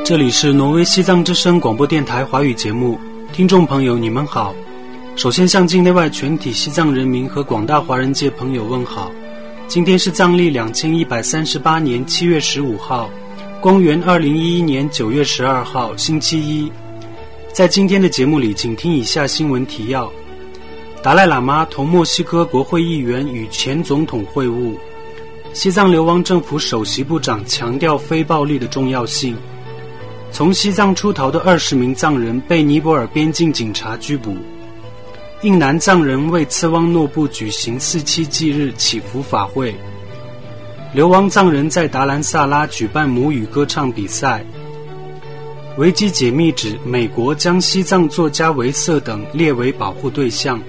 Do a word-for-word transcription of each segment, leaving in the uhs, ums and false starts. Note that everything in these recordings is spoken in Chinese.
这里是挪威西藏之声广播电台华语节目，听众朋友你们好。首先向境内外全体西藏人民和广大华人界朋友问好。今天是藏历两千一百三十八年七月十五号，公元二零一一年九月十二号，星期一。在今天的节目里，请听以下新闻提要：达赖喇嘛同墨西哥国会议员与前总统会晤；西藏流亡政府首席部长强调非暴力的重要性；从西藏出逃的二十名藏人被尼泊尔边境警察拘捕；印南藏人为次汪诺布举行四七祭日祈福法会；流亡藏人在达兰萨拉举办母语歌唱比赛；维基解密指美国将西藏作家维瑟等列为保护对象。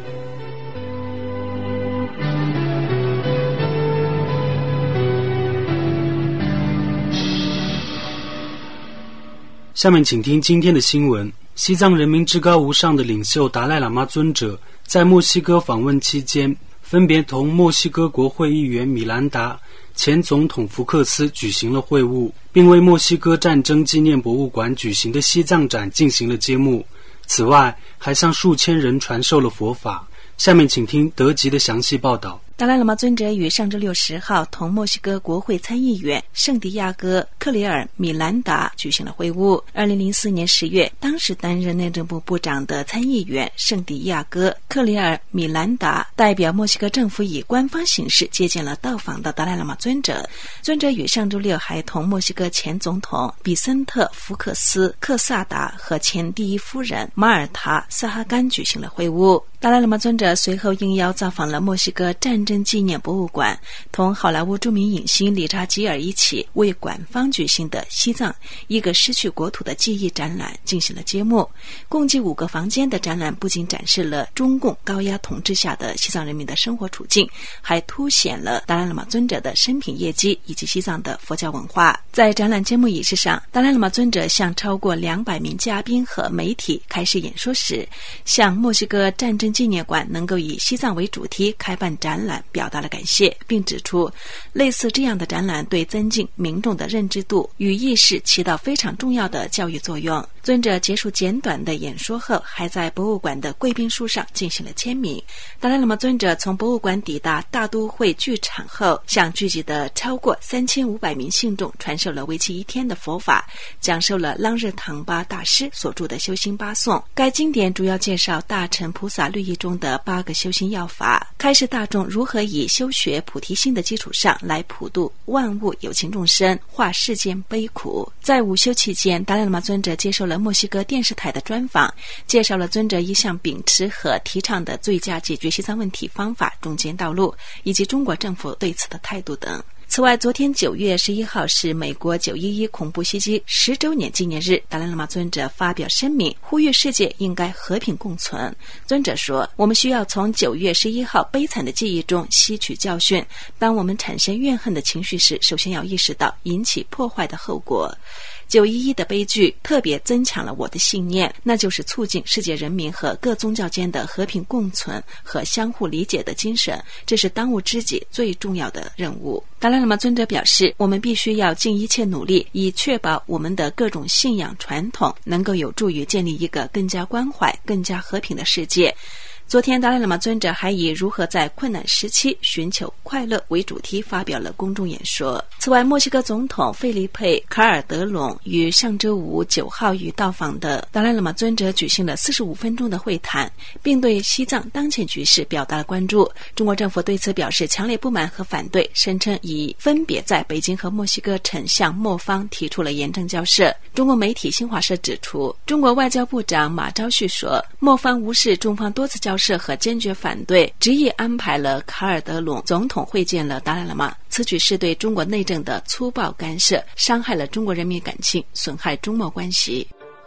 下面请听今天的新闻。西藏人民至高无上的领袖达赖喇嘛尊者在墨西哥访问期间，分别同墨西哥国会议员米兰达、前总统福克斯举行了会晤，并为墨西哥战争纪念博物馆举行的西藏展进行了揭幕。此外，还向数千人传授了佛法。下面请听德吉的详细报道。 达赖喇嘛尊者于上周六十号同墨西哥国会参议员圣地亚哥·克里尔·米兰达举行了会晤。二零零四年十月，当时担任内政部部长的参议员圣地亚哥·克里尔·米兰达代表墨西哥政府以官方形式接见了到访的达赖喇嘛尊者。尊者于上周六还同墨西哥前总统比森特·福克斯·克萨达和前第一夫人马尔塔·萨哈甘举行了会晤。达赖喇嘛尊者随后应邀造访了墨西哥战争纪念博物馆，同好莱坞著名影星理查吉尔一起为馆方举行的西藏一个失去国土的记忆展览进行了揭幕。共计五个房间的展览不仅展示了中共高压统治下的西藏人民的生活处境，还凸显了达赖喇嘛尊者的生平业绩以及西藏的佛教文化。在展览揭幕仪式上，达赖喇嘛尊者向超过两百名嘉宾和媒体开始演说时，向墨西哥战争纪念馆能够以西藏为主题开办展览表达了感谢，并指出类似这样的展览对增进民众的认知度与意识起到非常重要的教育作用。尊者结束简短的演说后，还在博物馆的贵宾书上进行了签名。达赖喇嘛尊者从博物馆抵达大都会剧场后，向聚集的超过三千五百名信众传授了为期一天的佛法，讲授了朗日唐巴大师所著的修心八颂。该经典主要介绍大乘菩萨律仪中的八个修心要法，开示大众如何以修学菩提心的基础上来普度万物有情众生，化世间悲苦。在午休期间，达赖喇嘛尊者接受了墨西哥电视台的专访，介绍了尊者一向秉持和提倡的最佳解决西藏问题方法中间道路，以及中国政府对此的态度等。此外，昨天九月十一号是美国九一一恐怖袭击十周年纪念日，达赖喇嘛尊者发表声明，呼吁世界应该和平共存。尊者说，我们需要从九月十一号悲惨的记忆中吸取教训，当我们产生怨恨的情绪时，首先要意识到引起破坏的后果。九一一的悲剧特别增强了我的信念，那就是促进世界人民和各宗教间的和平共存和相互理解的精神，这是当务之急最重要的任务。达赖喇嘛尊者表示，我们必须要尽一切努力，以确保我们的各种信仰传统能够有助于建立一个更加关怀、更加和平的世界。昨天，达赖喇嘛尊者还以如何在困难时期寻求快乐为主题发表了公众演说。此外，墨西哥总统费利佩·卡尔德隆于上周五九号与到访的达赖喇嘛尊者举行了四十五分钟的会谈，并对西藏当前局势表达了关注。中国政府对此表示强烈不满和反对，声称已分别在北京和墨西哥城向墨方提出了严正交涉。中国媒体新华社指出，中国外交部长马朝旭说，墨方无视中方多次交涉和坚决反对，执意安排了卡尔德隆总统会见了达赖喇嘛。此举是对中国内政的粗暴干涉，伤害了中国人民感情，损害中墨关系。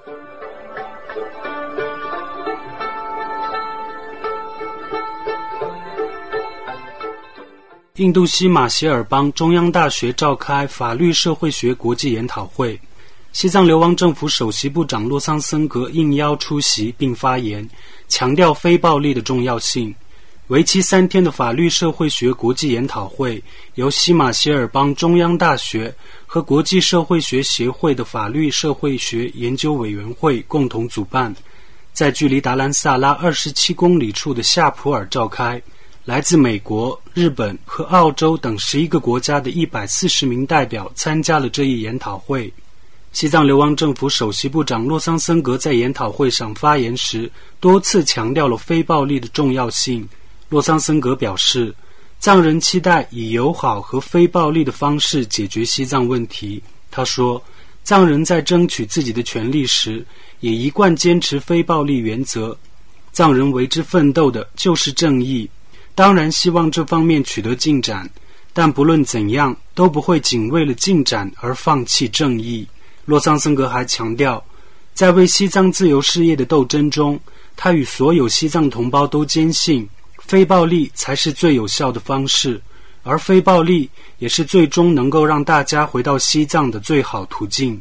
印度西马歇尔邦中央大学召开法律社会学国际研讨会，西藏流亡政府首席部长洛桑森格应邀出席并发言，强调非暴力的重要性。 为期三天的法律社会学国际研讨会由西马歇尔邦中央大学和国际社会学协会的法律社会学研究委员会共同主办，在距离达兰萨拉二十七公里处的夏普尔召开。来自美国、日本和澳洲等十一个国家的一百四十名代表参加了这一研讨会。西藏流亡政府首席部长洛桑森格在研讨会上发言时，多次强调了非暴力的重要性。洛桑森格表示，藏人期待以友好和非暴力的方式解决西藏问题。他说，藏人在争取自己的权利时，也一贯坚持非暴力原则。藏人为之奋斗的就是正义，当然希望这方面取得进展，但不论怎样，都不会仅为了进展而放弃正义。洛桑森格还强调，在为西藏自由事业的斗争中，他与所有西藏同胞都坚信，非暴力才是最有效的方式，而非暴力也是最终能够让大家回到西藏的最好途径。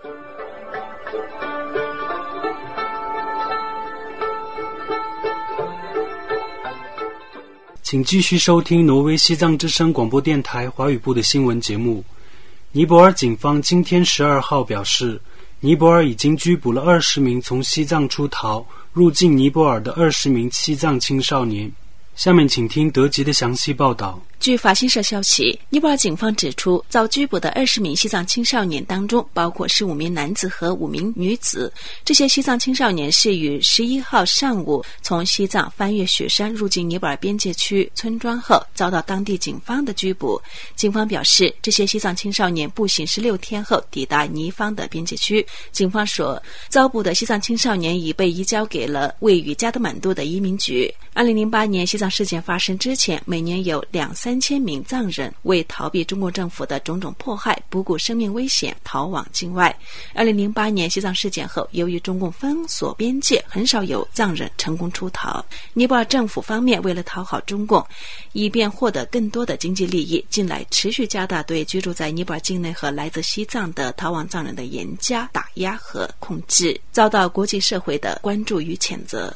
请继续收听挪威西藏之声广播电台华语部的新闻节目。尼泊尔警方今天十二号表示，尼泊尔已经拘捕了二十名从西藏出逃入境尼泊尔的二十名西藏青少年。下面请听德籍的详细报道。 据法新社消息，尼泊尔警方指出，遭拘捕的二十名西藏青少年当中，包括十五名男子和五名女子。这些西藏青少年是于十一号上午从西藏翻越雪山入境尼泊尔边界区村庄后，遭到当地警方的拘捕。警方表示，这些西藏青少年步行十六天后抵达尼方的边界区。警方说，遭捕的西藏青少年已被移交给了位于加德满都的移民局。二零零八年西藏事件发生之前，每年有两三千名藏人为逃避中国政府的种种迫害，不顾生命危险逃往境外。二零零八年西藏事件后，由于中共封锁边界，很少有藏人成功出逃。尼泊尔政府方面为了讨好中共，以便获得更多的经济利益，近来持续加大对居住在尼泊尔境内和来自西藏的逃亡藏人的严加打压和控制，遭到国际社会的关注与谴责。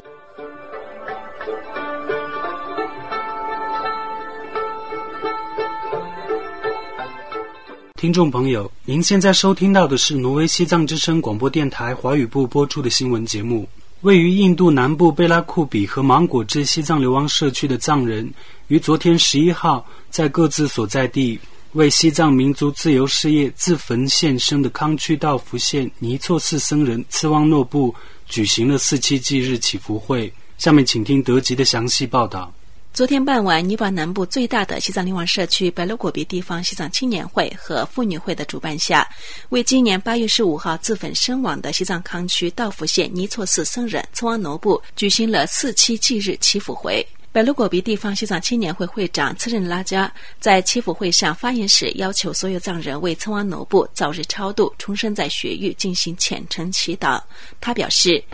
听众朋友，您现在收听到的是挪威西藏之声广播电台华语部播出的新闻节目。位于印度南部贝拉库比和芒果至西藏流亡社区的藏人，于昨天十一号在各自所在地为西藏民族自由事业自焚献身的康区道福县尼措寺僧人次旺诺布举行了四七祭日祈福会。下面请听德籍的详细报道。 昨天傍晚，尼泊尔南部最大的西藏流亡社区白罗果比地方西藏青年会和妇女会的主办下，为今年八月十五号自焚身亡的西藏康区道福县尼措寺僧人次旺诺布举行了四七祭日祈福会。白罗果比地方西藏青年会会长次任拉加在祈福会上发言时，要求所有藏人为次旺诺布早日超度，重生在雪域进行虔诚祈祷。他表示，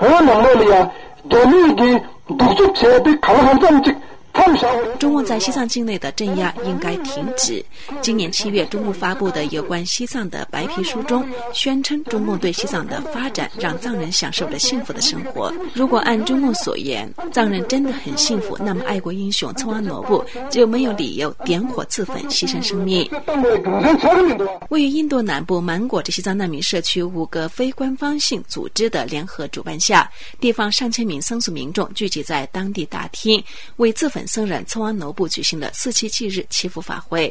中共在西藏境内的镇压应该停止。今年七月，中共发布的有关西藏的白皮书中宣称，中共对西藏的发展让藏人享受了幸福的生活。如果按中共所言，藏人真的很幸福，那么爱国英雄次旺诺布就没有理由点火自焚牺牲生命。位于印度南部芒果至西藏难民社区五个非官方性组织的联合主办下，地方上千名僧俗民众聚集在当地大厅，为自焚僧人次旺诺布举行了四七祭日祈福法会。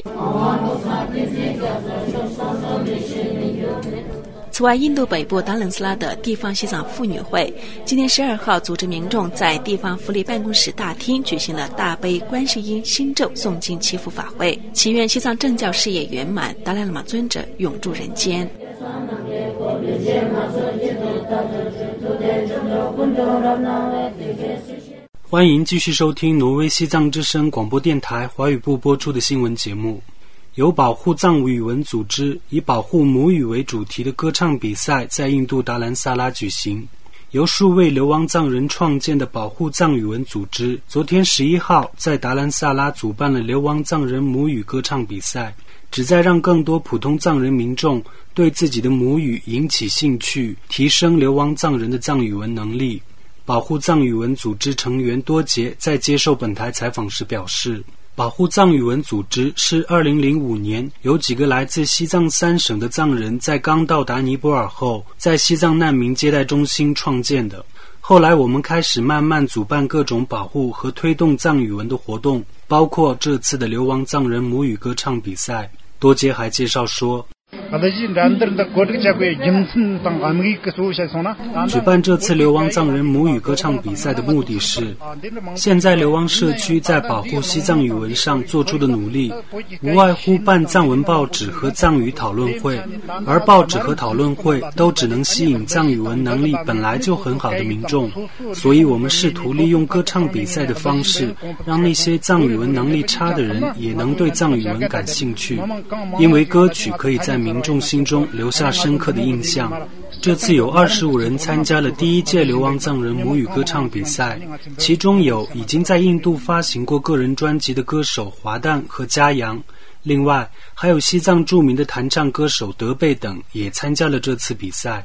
此外，印度北部达兰斯拉的地方西藏妇女会今天十二号组织民众在地方福利办公室大厅举行了大悲观世音心咒诵经祈福法会，祈愿西藏政教事业圆满，达赖喇嘛尊者永驻人间。 欢迎继续收听挪威西藏之声广播电台华语部播出的新闻节目。由保护藏语文组织以保护母语为主题的歌唱比赛在印度达兰萨拉举行。由数位流亡藏人创建的保护藏语文组织昨天十一号在达兰萨拉主办了流亡藏人母语歌唱比赛，旨在让更多普通藏人民众对自己的母语引起兴趣，提升流亡藏人的藏语文能力。 保护藏语文组织成员多杰在接受本台采访时表示，保护藏语文组织是二零零五年有几个来自西藏三省的藏人在刚到达尼泊尔后，在西藏难民接待中心创建的。后来我们开始慢慢主办各种保护和推动藏语文的活动，包括这次的流亡藏人母语歌唱比赛。多杰还介绍说，举办这次流亡藏人母语歌唱比赛的目的是，现在流亡社区在保护西藏语文上做出的努力，无外乎办藏文报纸和藏语讨论会，而报纸和讨论会都只能吸引藏语文能力本来就很好的民众，所以我们试图利用歌唱比赛的方式，让那些藏语文能力差的人也能对藏语文感兴趣，因为歌曲可以在民众心中留下深刻的印象。这次有二十五人参加了第一届流亡藏人母语歌唱比赛，其中有已经在印度发行过个人专辑的歌手华诞和嘉阳，另外还有西藏著名的弹唱歌手德贝等也参加了这次比赛。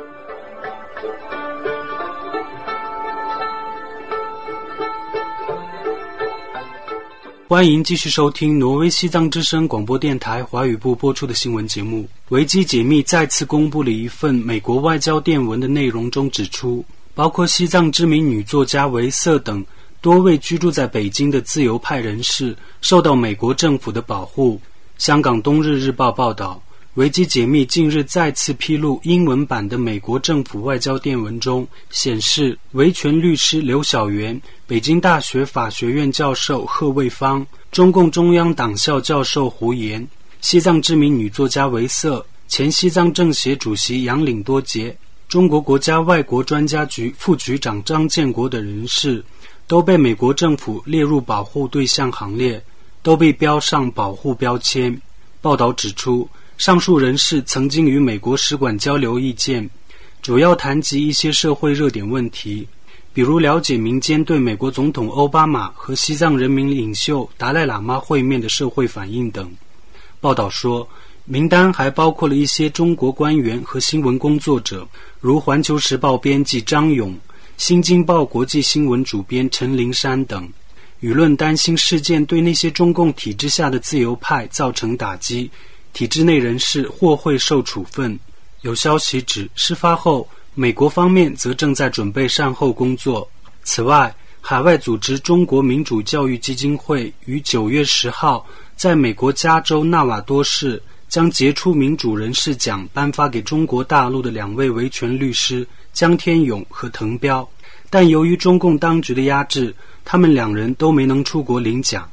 欢迎继续收听挪威西藏之声广播电台华语部播出的新闻节目。维基解密再次公布了一份美国外交电文的内容中指出，包括西藏知名女作家维瑟等多位居住在北京的自由派人士受到美国政府的保护。香港东日日报报道，维基解密近日再次披露英文版的美国政府外交电文中显示，维权律师刘晓元、北京大学法学院教授贺卫方、中共中央党校教授胡言、西藏知名女作家维瑟、前西藏政协主席杨岭多杰、中国国家外国专家局副局长张建国等人士都被美国政府列入保护对象行列，都被标上保护标签。报道指出，上述人士曾经与美国使馆交流意见，主要谈及一些社会热点问题，比如了解民间对美国总统奥巴马和西藏人民领袖达赖喇嘛会面的社会反应等。报道说，名单还包括了一些中国官员和新闻工作者，如环球时报编辑张勇、新京报国际新闻主编陈林山等。舆论担心事件对那些中共体制下的自由派造成打击，体制内人士或会受处分。有消息指，事发后美国方面则正在准备善后工作。此外，海外组织中国民主教育基金会于九月十号在美国加州纳瓦多市将杰出民主人士奖颁发给中国大陆的两位维权律师江天勇和滕彪，但由于中共当局的压制，他们两人都没能出国领奖。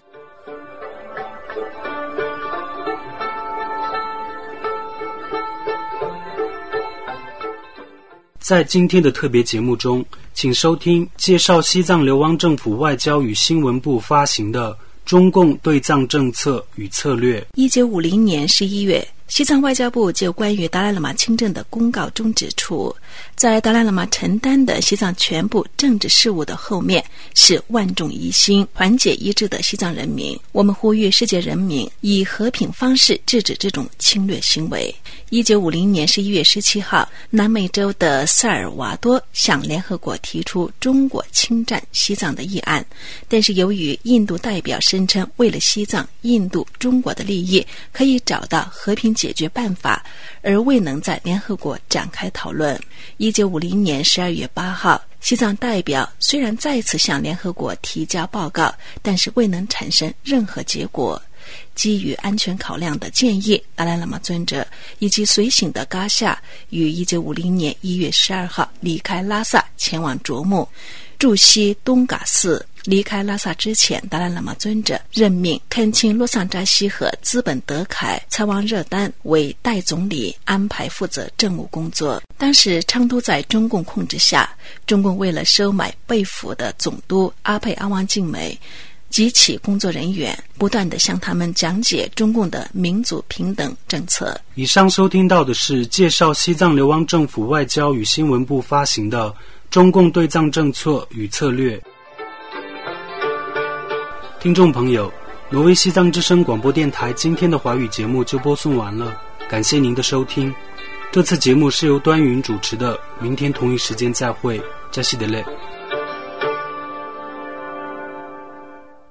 在今天的特别节目中，请收听介绍西藏流亡政府外交与新闻部发行的中共对藏政策与策略。 一九五零年十一月，西藏外交部就关于达赖喇嘛亲政的公告中指出，在达赖喇嘛承担的西藏全部政治事务的后面是万众一心、团结一致的西藏人民。我们呼吁世界人民以和平方式制止这种侵略行为。一九五零年十一月十七号，南美洲的萨尔瓦多向联合国提出中国侵占西藏的议案，但是由于印度代表声称为了西藏、印度、中国的利益可以找到和平解决办法，而未能在联合国展开讨论。一九五零年十二月八号，西藏代表虽然再次向联合国提交报告，但是未能产生任何结果。基于安全考量的建议，达赖喇嘛尊者以及随行的噶夏于一九五零年一月十二号离开拉萨前往卓木，驻西东嘎寺。离开拉萨之前，达赖喇嘛尊者任命恳亲洛桑扎西和资本德凯、蔡旺热丹为代总理，安排负责政务工作。当时昌都在中共控制下，中共为了收买被俘的总督阿佩阿旺静美及其工作人员，不断地向他们讲解中共的民族平等政策。 以上收听到的是介绍西藏流亡政府外交与新闻部发行的《中共对藏政策与策略》。听众朋友，挪威西藏之声广播电台今天的华语节目就播送完了，感谢您的收听。这次节目是由端云主持的，明天同一时间再会，加西德勒。